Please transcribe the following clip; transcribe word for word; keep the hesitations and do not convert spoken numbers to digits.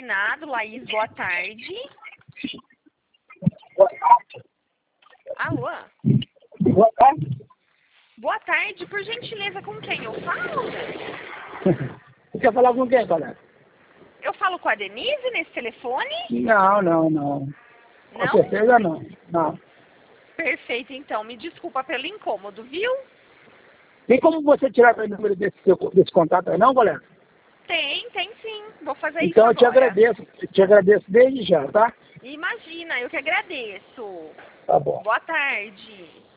combinado, Laís, boa tarde. Boa tarde. Alô? Boa tarde. Boa tarde, por gentileza, com quem eu falo? Você quer falar com quem, colega? Eu falo com a Denise nesse telefone? Não, não, não. Com Não? certeza não. Não. Perfeito, então. Me desculpa pelo incômodo, viu? Tem como você tirar meu número desse, seu- desse contato aí, não, colega? Tem, tem sim. Vou fazer isso Então eu te agora. agradeço. Eu te agradeço desde já, tá? Imagina, eu que agradeço. Tá bom. Boa tarde.